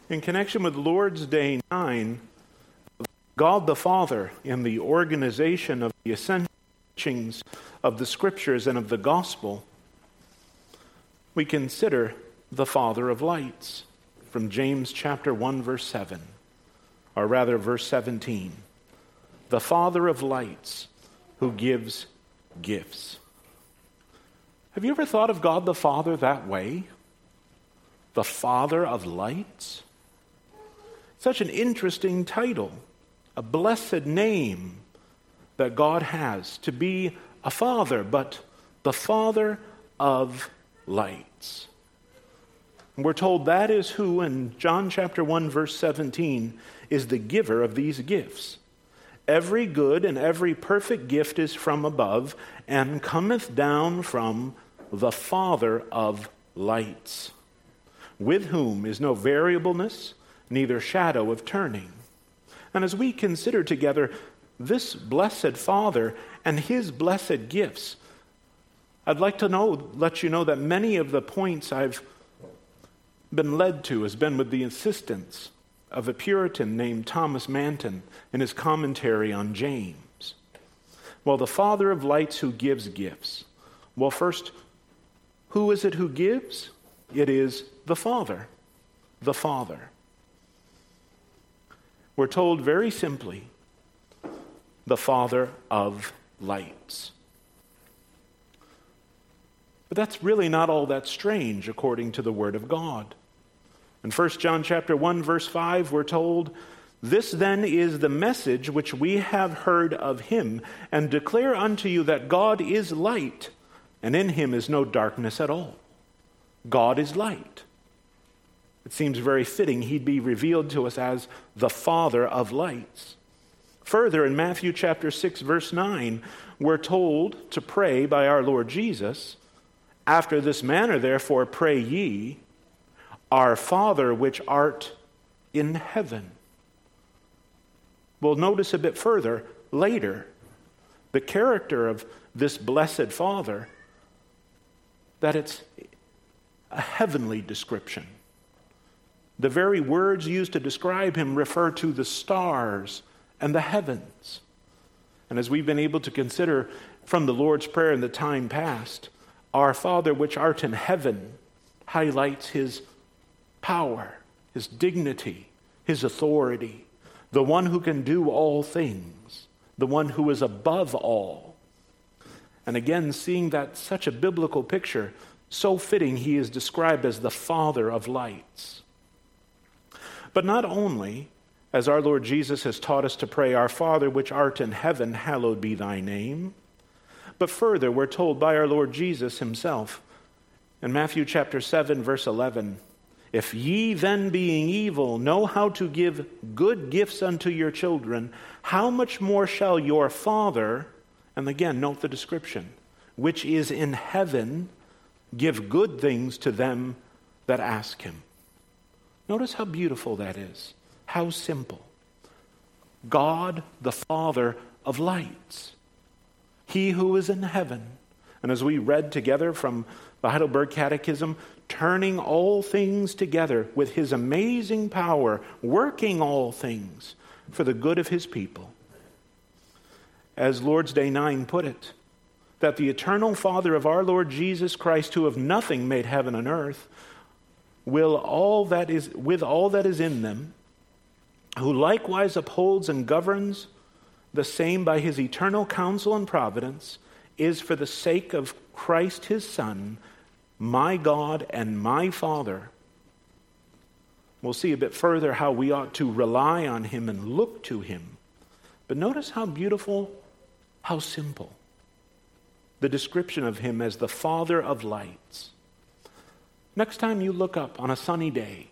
In connection with Lord's Day 9, God the Father in the organization of the essential teachings of the Scriptures and of the Gospel, we consider the Father of lights from James chapter 1, verse 7, or rather verse 17. The Father of lights who gives gifts. Have you ever thought of God the Father that way? The Father of lights? Such an interesting title, a blessed name that God has, to be a father, but the Father of lights. And we're told that is who, in John chapter 1, verse 17, is the giver of these gifts. Every good and every perfect gift is from above, and cometh down from the Father of lights, with whom is no variableness, neither shadow of turning. And as we consider together this blessed Father and his blessed gifts, I'd like to let you know that many of the points I've been led to has been with the assistance of a Puritan named Thomas Manton in his commentary on James. Well, the Father of lights who gives gifts. Well, first, who is it who gives? It is the Father. The Father. We're told very simply, the Father of lights. But that's really not all that strange according to the Word of God. In 1 John chapter 1, verse 5, we're told, "This then is the message which we have heard of him, and declare unto you that God is light, and in him is no darkness at all." God is light. It seems very fitting he'd be revealed to us as the Father of lights. Further, in Matthew chapter 6, verse 9, we're told to pray by our Lord Jesus, "After this manner, therefore, pray ye, Our Father which art in heaven." We'll notice a bit further, later, the character of this blessed Father, that it's a heavenly description. The very words used to describe him refer to the stars and the heavens. And as we've been able to consider from the Lord's Prayer in the time past, Our Father which art in heaven highlights his power, his dignity, his authority, the one who can do all things, the one who is above all. And again, seeing that such a biblical picture, so fitting he is described as the Father of lights. But not only, as our Lord Jesus has taught us to pray, "Our Father which art in heaven, hallowed be thy name," but further, we're told by our Lord Jesus himself in Matthew chapter 7, verse 11, "If ye then, being evil, know how to give good gifts unto your children, how much more shall your Father," and again, note the description, "which is in heaven, give good things to them that ask him." Notice how beautiful that is. How simple. God, the Father of lights. He who is in heaven. And as we read together from the Heidelberg Catechism, turning all things together with his amazing power, working all things for the good of his people. As Lord's Day 9 put it, that the eternal Father of our Lord Jesus Christ, who of nothing made heaven and earth, with all that is in them, who likewise upholds and governs the same by his eternal counsel and providence, is for the sake of Christ his Son, my God and my Father. We'll see a bit further how we ought to rely on him and look to him. But notice how beautiful, how simple, the description of him as the Father of lights. Next time you look up on a sunny day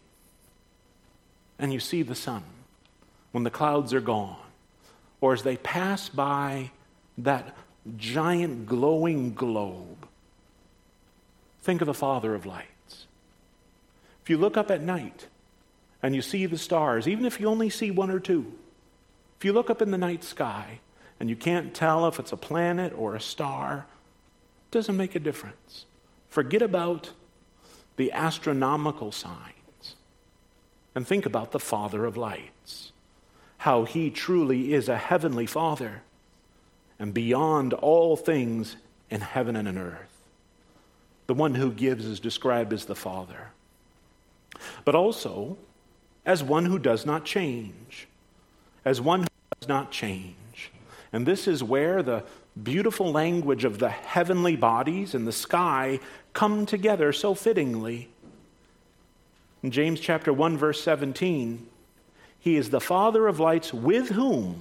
and you see the sun when the clouds are gone, or as they pass by that giant glowing globe, think of the Father of lights. If you look up at night and you see the stars, even if you only see one or two, if you look up in the night sky and you can't tell if it's a planet or a star, it doesn't make a difference. Forget about the astronomical signs. and think about the Father of lights, how he truly is a heavenly Father and beyond all things in heaven and in earth. The one who gives is described as the Father, but also as one who does not change, as one who does not change. And this is where the beautiful language of the heavenly bodies and the sky come together so fittingly. In James chapter 1, verse 17, he is the Father of lights with whom,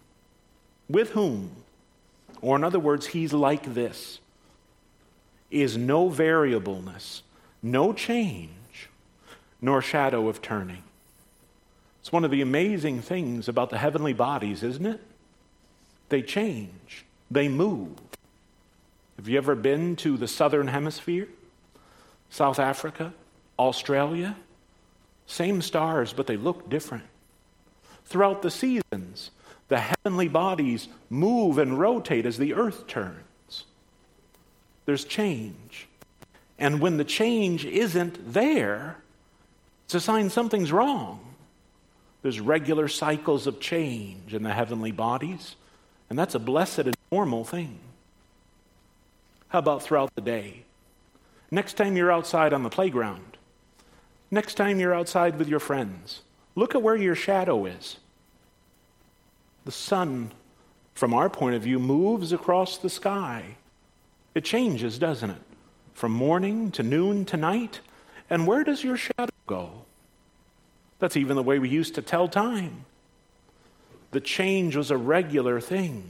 or in other words, he's like this, is no variableness, no change, nor shadow of turning. It's one of the amazing things about the heavenly bodies, isn't it? They change. They move. Have you ever been to the southern hemisphere? South Africa? Australia? Same stars, but they look different. Throughout the seasons, the heavenly bodies move and rotate as the earth turns. There's change. And when the change isn't there, it's a sign something's wrong. There's regular cycles of change in the heavenly bodies, and that's a blessed and normal thing. How about throughout the day? Next time you're outside on the playground, next time you're outside with your friends, look at where your shadow is. The sun, from our point of view, moves across the sky. It changes, doesn't it? From morning to noon to night. And where does your shadow go? That's even the way we used to tell time. The change was a regular thing.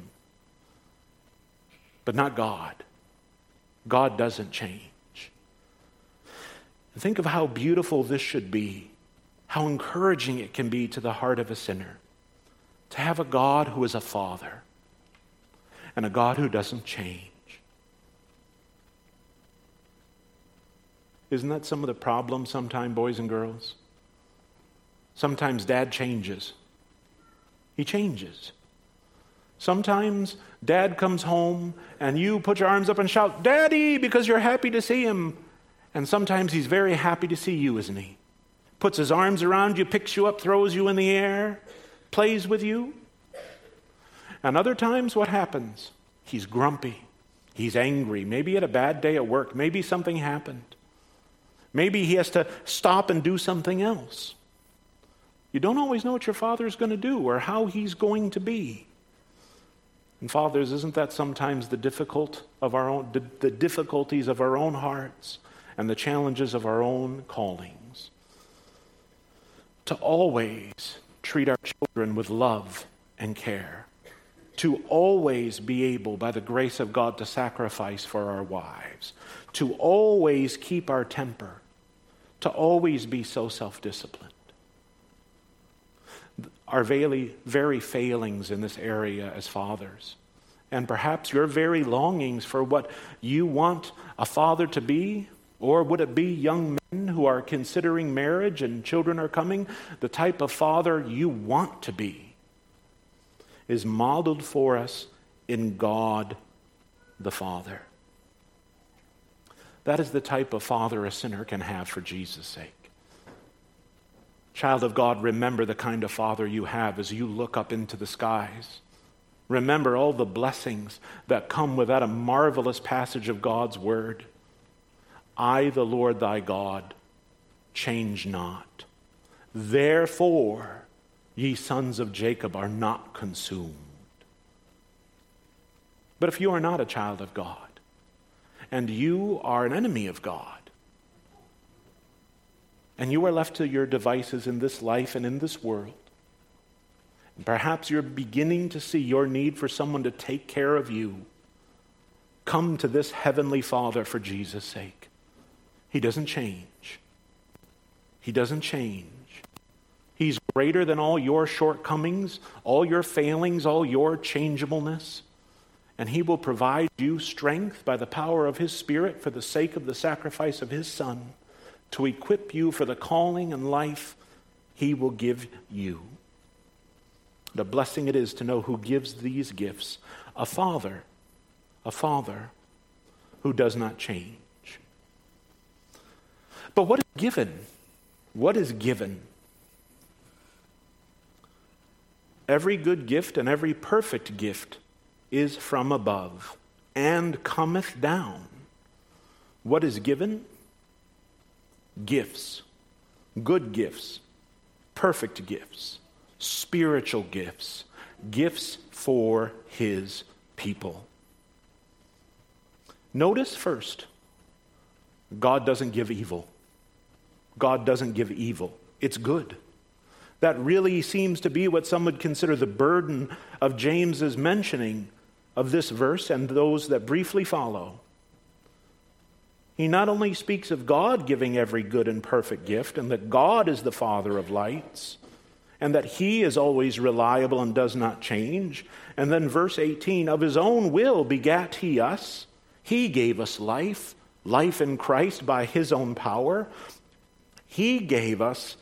But not God. God doesn't change. And think of how beautiful this should be, how encouraging it can be to the heart of a sinner, to have a God who is a Father and a God who doesn't change. Isn't that some of the problem sometimes, boys and girls? Sometimes dad changes. He changes. Sometimes dad comes home and you put your arms up and shout, "Daddy," because you're happy to see him. And sometimes he's very happy to see you, isn't he? Puts his arms around you, picks you up, throws you in the air, plays with you. And other times, what happens? He's grumpy. He's angry. Maybe he had a bad day at work. Maybe something happened. Maybe he has to stop and do something else. You don't always know what your father is going to do or how he's going to be. And fathers, isn't that sometimes the difficulties of our own hearts and the challenges of our own callings? To always treat our children with love and care. To always be able, by the grace of God, to sacrifice for our wives. To always keep our temper. To always be so self-disciplined. Our very failings in this area as fathers, and perhaps your very longings for what you want a father to be, or would it be young men who are considering marriage and children are coming, the type of father you want to be is modeled for us in God the Father. That is the type of father a sinner can have for Jesus' sake. Child of God, remember the kind of father you have as you look up into the skies. Remember all the blessings that come with that a marvelous passage of God's word. I, the Lord thy God, change not. Therefore, ye sons of Jacob are not consumed. But if you are not a child of God, and you are an enemy of God, and you are left to your devices in this life and in this world, and perhaps you're beginning to see your need for someone to take care of you, come to this heavenly Father for Jesus' sake. He doesn't change. He doesn't change. He's greater than all your shortcomings, all your failings, all your changeableness. And he will provide you strength by the power of his Spirit for the sake of the sacrifice of his Son to equip you for the calling and life he will give you. The blessing it is to know who gives these gifts. A father who does not change. But what is given? What is given? Every good gift and every perfect gift is from above and cometh down. What is given? Gifts. Good gifts. Perfect gifts. Spiritual gifts. Gifts for his people. Notice first, God doesn't give evil. God doesn't give evil. It's good. That really seems to be what some would consider the burden of James's mentioning of this verse and those that briefly follow. He not only speaks of God giving every good and perfect gift, and that God is the Father of lights, and that he is always reliable and does not change. And then verse 18, of his own will begat he us. He gave us life, life in Christ by his own power. He gave us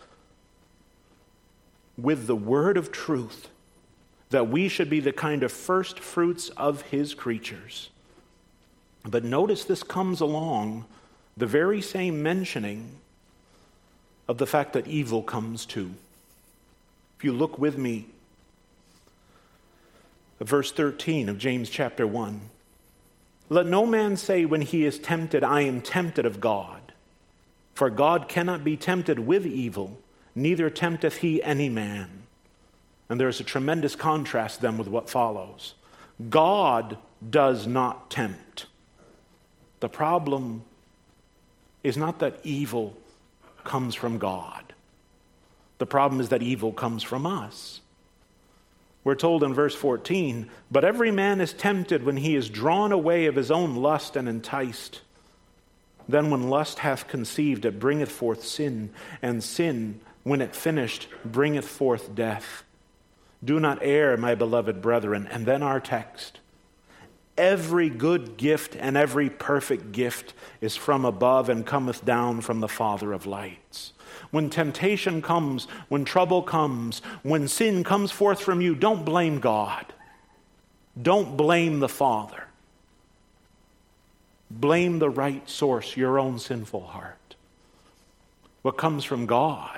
with the word of truth, that we should be the kind of first fruits of his creatures. But notice this comes along the very same mentioning of the fact that evil comes too. If you look with me at verse 13 of James chapter 1, let no man say when he is tempted, I am tempted of God. For God cannot be tempted with evil, neither tempteth he any man. And there's a tremendous contrast then with what follows. God does not tempt. The problem is not that evil comes from God. The problem is that evil comes from us. We're told in verse 14, but every man is tempted when he is drawn away of his own lust and enticed. Then when lust hath conceived, it bringeth forth sin, and sin, when it finished, bringeth forth death. Do not err, my beloved brethren. And then our text. Every good gift and every perfect gift is from above and cometh down from the Father of lights. When temptation comes, when trouble comes, when sin comes forth from you, don't blame God. Don't blame the Father. Blame the right source, your own sinful heart. What comes from God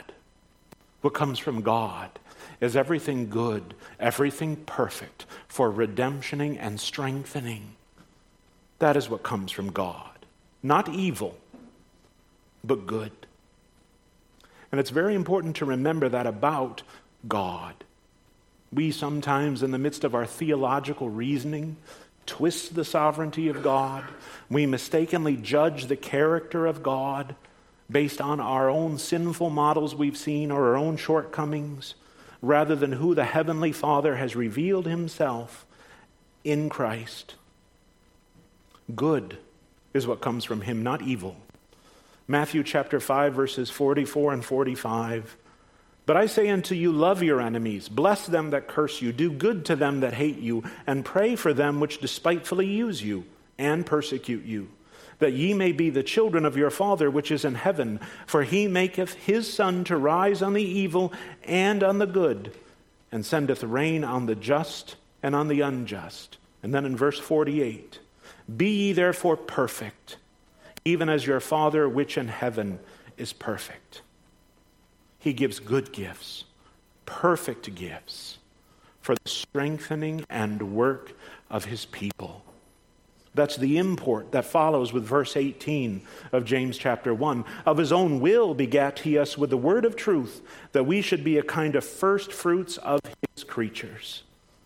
is everything good, everything perfect for redemptioning and strengthening. That is what comes from God. Not evil, but good. And it's very important to remember that about God. We sometimes, in the midst of our theological reasoning, twist the sovereignty of God. We mistakenly judge the character of God based on our own sinful models we've seen or our own shortcomings, rather than who the Heavenly Father has revealed himself in Christ. Good is what comes from him, not evil. Matthew chapter 5, verses 44 and 45. But I say unto you, love your enemies, bless them that curse you, do good to them that hate you, and pray for them which despitefully use you and persecute you, that ye may be the children of your Father which is in heaven. For he maketh his sun to rise on the evil and on the good, and sendeth rain on the just and on the unjust. And then in verse 48, be ye therefore perfect, even as your Father which in heaven is perfect. He gives good gifts, perfect gifts, for the strengthening and work of his people. That's the import that follows with verse 18 of James chapter 1. Of his own will begat he us with the word of truth, that we should be a kind of first fruits of his creatures.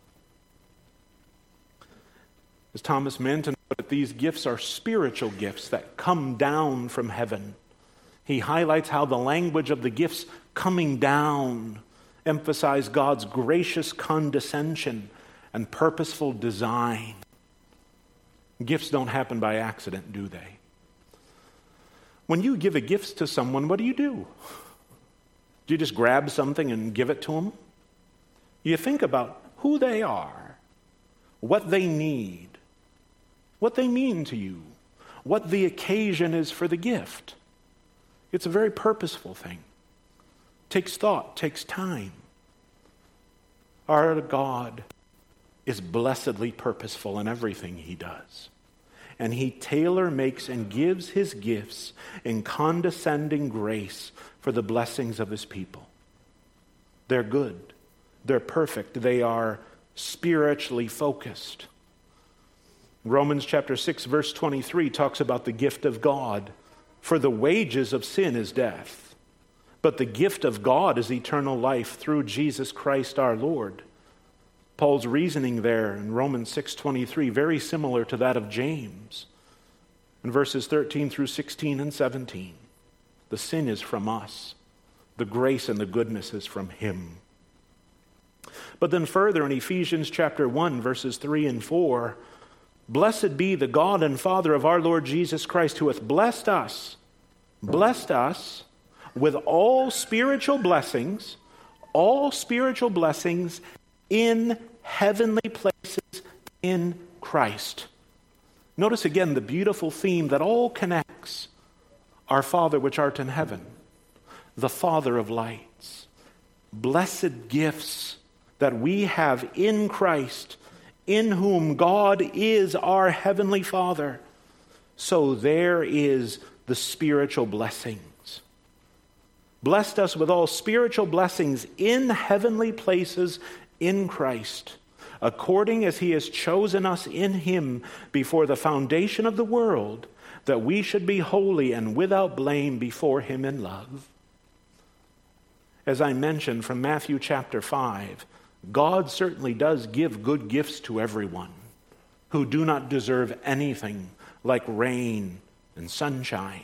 As Thomas Manton put it, these gifts are spiritual gifts that come down from heaven. He highlights how the language of the gifts coming down emphasize God's gracious condescension and purposeful design. Gifts don't happen by accident, do they? When you give a gift to someone, what do? Do you just grab something and give it to them? You think about who they are, what they need, what they mean to you, what the occasion is for the gift. It's a very purposeful thing. Takes thought, takes time. Our God is blessedly purposeful in everything he does. And he tailor-makes and gives his gifts in condescending grace for the blessings of his people. They're good. They're perfect. They are spiritually focused. Romans chapter 6, verse 23 talks about the gift of God. For the wages of sin is death, but the gift of God is eternal life through Jesus Christ our Lord. Paul's reasoning there in Romans 6:23, very similar to that of James. In verses 13 through 16 and 17, the sin is from us. The grace and the goodness is from him. But then further in Ephesians chapter 1, verses 3 and 4, blessed be the God and Father of our Lord Jesus Christ, who hath blessed us with all spiritual blessings in heavenly places in Christ. Notice again the beautiful theme that all connects. Our Father which art in heaven, the Father of lights. Blessed gifts that we have in Christ, in whom God is our heavenly Father. So there is the spiritual blessings. Blessed us with all spiritual blessings in heavenly places in Christ, according as he has chosen us in him before the foundation of the world, that we should be holy and without blame before him in love. As I mentioned from Matthew chapter 5, God certainly does give good gifts to everyone who do not deserve anything like rain and sunshine.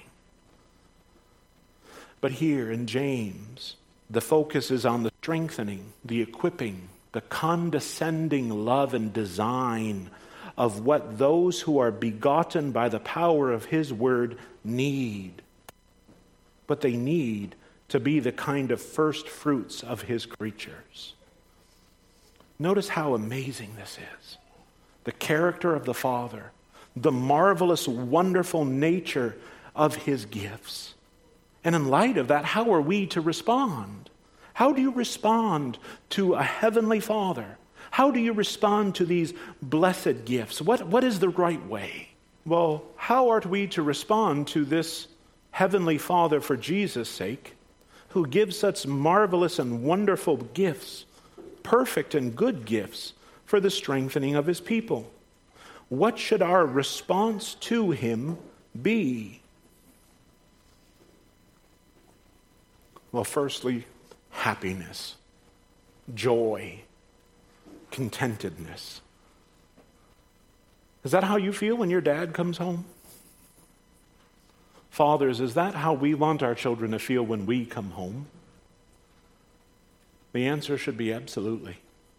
But here in James, the focus is on the strengthening, the equipping, the condescending love and design of what those who are begotten by the power of his word need. But they need to be the kind of first fruits of his creatures. Notice how amazing this is. The character of the Father, the marvelous, wonderful nature of his gifts. And in light of that, how are we to respond? How do you respond to a heavenly Father? How do you respond to these blessed gifts? What is the right way? Well, how are we to respond to this heavenly Father for Jesus' sake, who gives such marvelous and wonderful gifts, perfect and good gifts, for the strengthening of his people? What should our response to him be? Well, firstly, happiness, joy, contentedness. Is that how you feel when your dad comes home? Fathers, is that how we want our children to feel when we come home? The answer should be absolutely.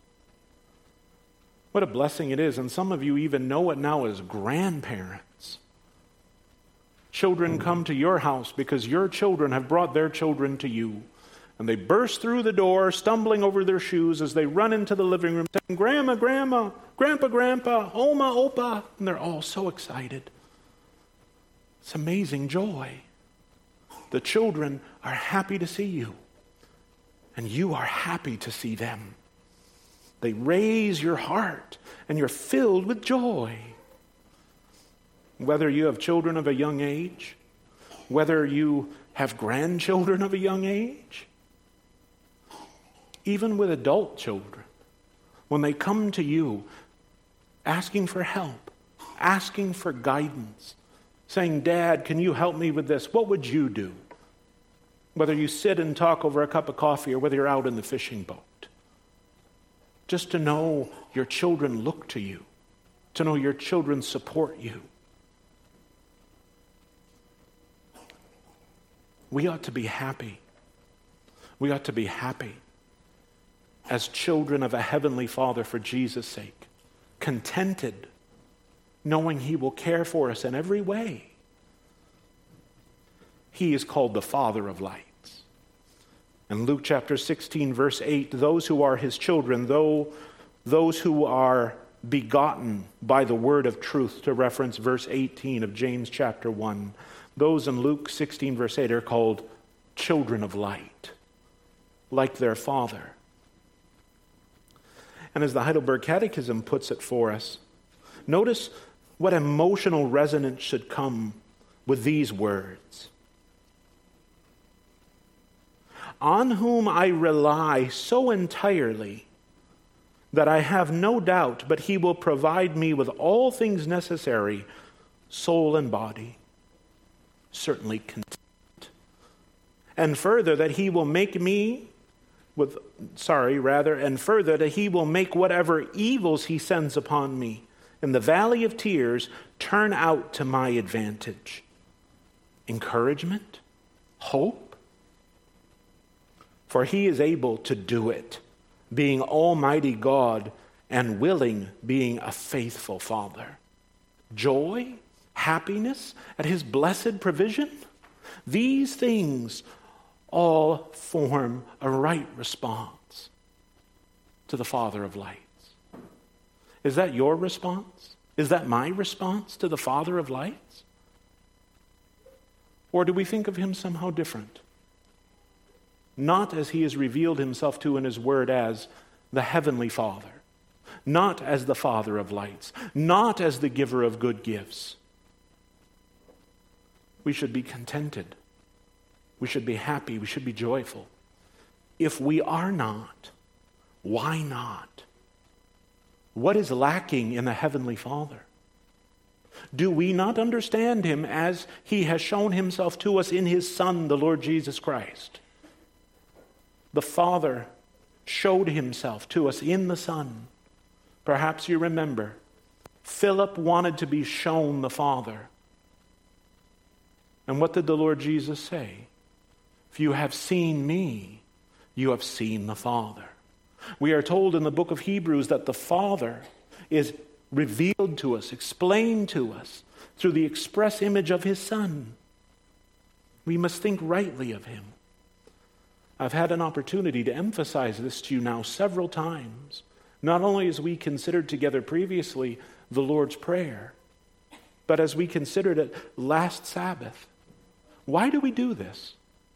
What a blessing it is, and some of you even know it now as grandparents. Children come to your house because your children have brought their children to you. And they burst through the door, stumbling over their shoes as they run into the living room, saying, Grandma, Grandma, Grandpa, Grandpa, Oma, Opa. And they're all so excited. It's amazing joy. The children are happy to see you. And you are happy to see them. They raise your heart, and you're filled with joy. Whether you have children of a young age, whether you have grandchildren of a young age, even with adult children, when they come to you asking for help, asking for guidance, saying, Dad, can you help me with this? What would you do? Whether you sit and talk over a cup of coffee or whether you're out in the fishing boat. Just to know your children look to you, to know your children support you. We ought to be happy. We ought to be happy as children of a heavenly Father for Jesus' sake, contented, knowing he will care for us in every way. He is called the Father of lights. In Luke chapter 16, verse 8, those who are his children, those who are begotten by the word of truth, to reference verse 18 of James chapter 1, those in Luke 16, verse 8 are called children of light, like their Father. And as the Heidelberg Catechism puts it for us, notice what emotional resonance should come with these words. On whom I rely so entirely that I have no doubt, but he will provide me with all things necessary, soul and body. Certainly content. And further, that he will make that he will make whatever evils he sends upon me in the valley of tears turn out to my advantage. Encouragement, hope. For he is able to do it, being Almighty God and willing, being a faithful Father. Joy, happiness at his blessed provision. These things all form a right response to the Father of lights. Is that your response? Is that my response to the Father of lights? Or do we think of him somehow different? Not as he has revealed himself to in his word as the Heavenly Father, not as the Father of lights, not as the giver of good gifts. We should be contented. We should be happy. We should be joyful. If we are not, why not? What is lacking in the Heavenly Father? Do we not understand him as he has shown himself to us in his Son, the Lord Jesus Christ? The Father showed himself to us in the Son. Perhaps you remember, Philip wanted to be shown the Father. And what did the Lord Jesus say? If you have seen me, you have seen the Father. We are told in the book of Hebrews that the Father is revealed to us, explained to us through the express image of his Son. We must think rightly of him. I've had an opportunity to emphasize this to you now several times, not only as we considered together previously the Lord's Prayer, but as we considered it last Sabbath. Why do we do this?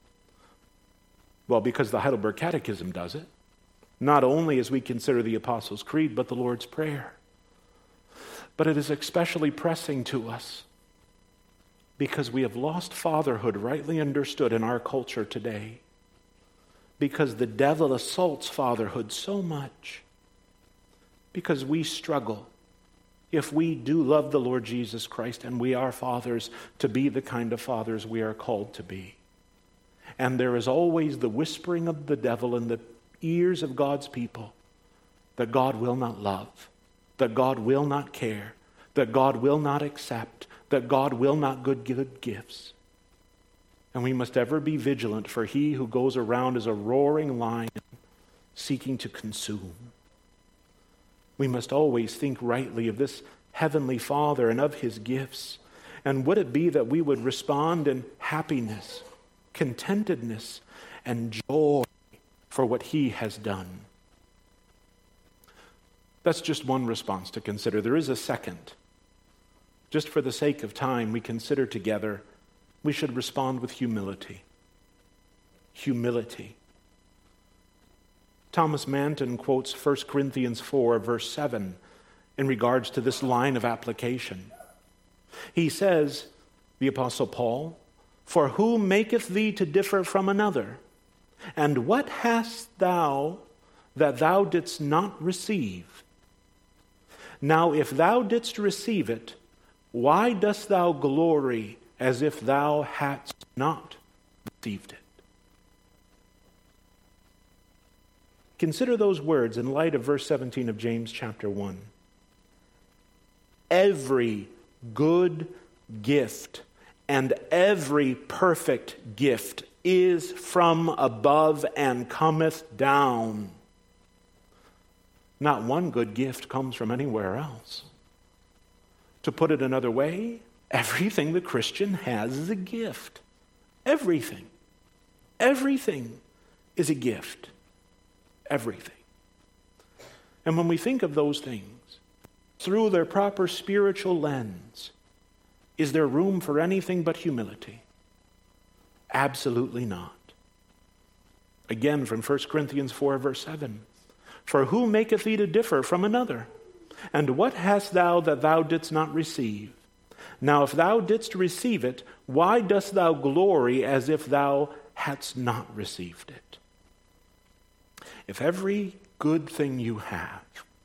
Well, because the Heidelberg Catechism does it, not only as we consider the Apostles' Creed, but the Lord's Prayer. But it is especially pressing to us because we have lost fatherhood rightly understood in our culture today, because the devil assaults fatherhood so much, because we struggle, if we do love the Lord Jesus Christ and we are fathers, to be the kind of fathers we are called to be. And there is always the whispering of the devil in the ears of God's people that God will not love, that God will not care, that God will not accept, that God will not give gifts. And we must ever be vigilant, for he who goes around as a roaring lion seeking to consume. We must always think rightly of this Heavenly Father and of his gifts. And would it be that we would respond in happiness, contentedness, and joy for what he has done? That's just one response to consider. There is a second. Just for the sake of time, we consider together, we should respond with humility. Humility. Thomas Manton quotes 1 Corinthians 4, verse 7, in regards to this line of application. He says, the Apostle Paul, "For who maketh thee to differ from another? And what hast thou that thou didst not receive? Now if thou didst receive it, why dost thou glory as if thou hadst not received it?" Consider those words in light of verse 17 of James chapter 1. Every good gift and every perfect gift is from above and cometh down. Not one good gift comes from anywhere else. To put it another way, everything the Christian has is a gift. Everything. Everything is a gift. Everything. And when we think of those things through their proper spiritual lens, is there room for anything but humility? Absolutely not. Again, from 1 Corinthians 4, verse 7. "For who maketh thee to differ from another? And what hast thou that thou didst not receive? Now if thou didst receive it, why dost thou glory as if thou hadst not received it?" If every good thing you have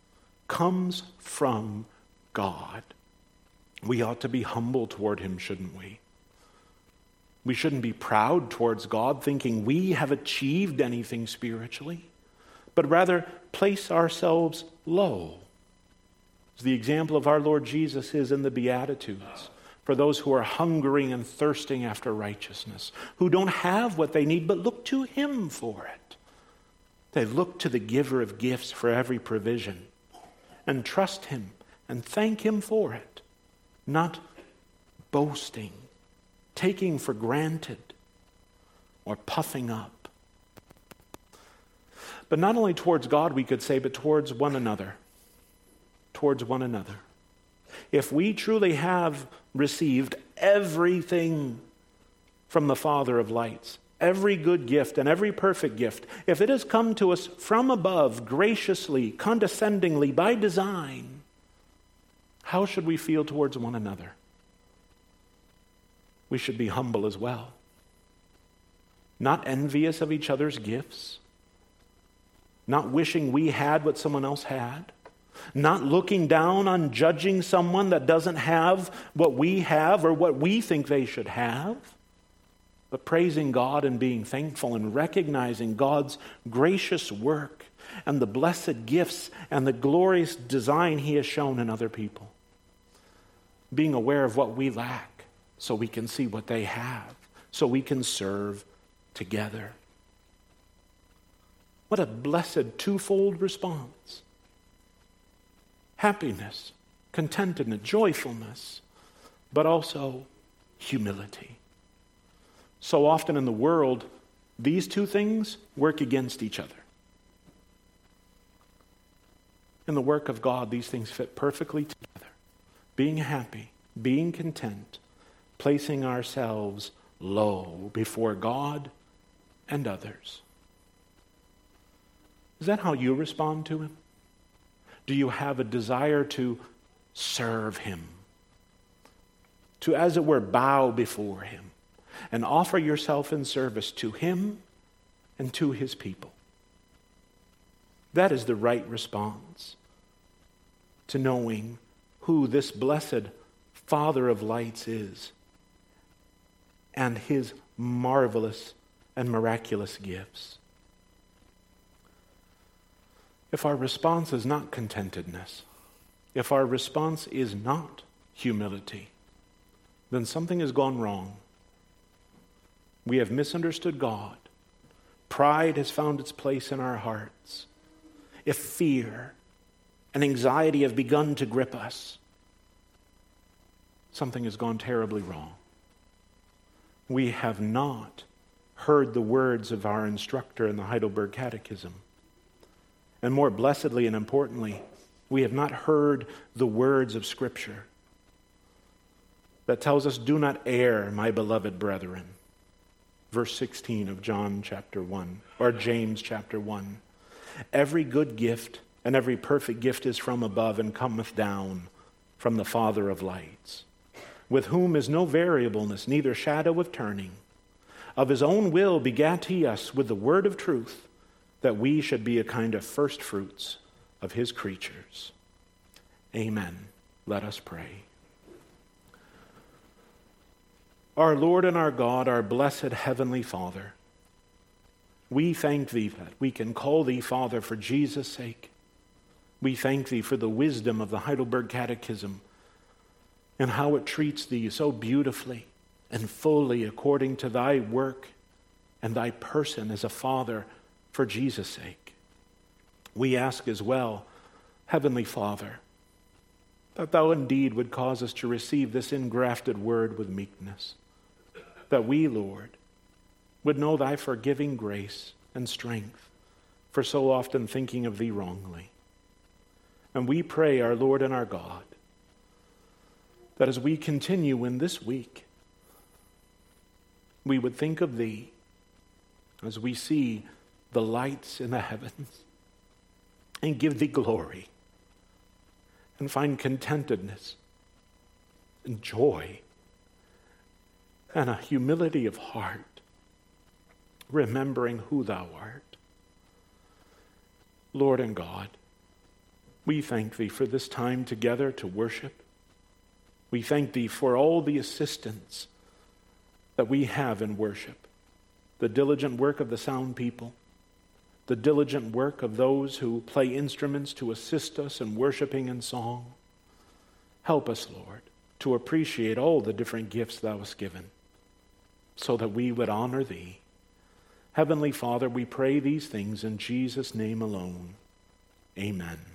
comes from God. We ought to be humble toward him, shouldn't we? We shouldn't be proud towards God, thinking we have achieved anything spiritually, but rather place ourselves low. As the example of our Lord Jesus is in the Beatitudes, for those who are hungering and thirsting after righteousness, who don't have what they need, but look to him for it. They look to the giver of gifts for every provision and trust him and thank him for it, not boasting, taking for granted, or puffing up. But not only towards God, we could say, but towards one another. Towards one another. If we truly have received everything from the Father of lights, every good gift and every perfect gift, if it has come to us from above, graciously, condescendingly, by design, how should we feel towards one another? We should be humble as well. Not envious of each other's gifts. Not wishing we had what someone else had. Not looking down on judging someone that doesn't have what we have or what we think they should have. But praising God and being thankful and recognizing God's gracious work and the blessed gifts and the glorious design he has shown in other people. Being aware of what we lack, so we can see what they have, so we can serve together. What a blessed twofold response. Happiness, contentedness, joyfulness, but also humility. So often in the world, these two things work against each other. In the work of God, these things fit perfectly together. Being happy, being content, placing ourselves low before God and others. Is that how you respond to him? Do you have a desire to serve him? To, as it were, bow before him and offer yourself in service to him and to his people? That is the right response to knowing who this blessed Father of lights is and his marvelous and miraculous gifts. If our response is not contentedness, if our response is not humility, then something has gone wrong. We have misunderstood God. Pride has found its place in our hearts. If fear and anxiety have begun to grip us, something has gone terribly wrong. We have not heard the words of our instructor in the Heidelberg Catechism. And more blessedly and importantly, we have not heard the words of Scripture that tells us, "Do not err, my beloved brethren." Verse 16 of John chapter 1, or James chapter 1. Every good gift and every perfect gift is from above and cometh down from the Father of lights, with whom is no variableness, neither shadow of turning. Of his own will begat he us with the word of truth, that we should be a kind of first fruits of his creatures. Amen. Let us pray. Our Lord and our God, our blessed heavenly Father, we thank thee that we can call thee Father for Jesus' sake. We thank thee for the wisdom of the Heidelberg Catechism and how it treats thee so beautifully and fully according to thy work and thy person as a Father for Jesus' sake. We ask as well, Heavenly Father, that thou indeed would cause us to receive this engrafted word with meekness, that we, Lord, would know thy forgiving grace and strength for so often thinking of thee wrongly. And we pray, our Lord and our God, that as we continue in this week, we would think of thee as we see the lights in the heavens and give thee glory and find contentedness and joy and a humility of heart, remembering who thou art. Lord and God, We thank thee for this time together to worship. We thank thee for all the assistance that we have in worship, the diligent work of the sound people, the diligent work of those who play instruments to assist us in worshiping in song. Help us, Lord, to appreciate all the different gifts thou hast given, so that we would honor thee. Heavenly Father, we pray these things in Jesus' name alone. Amen.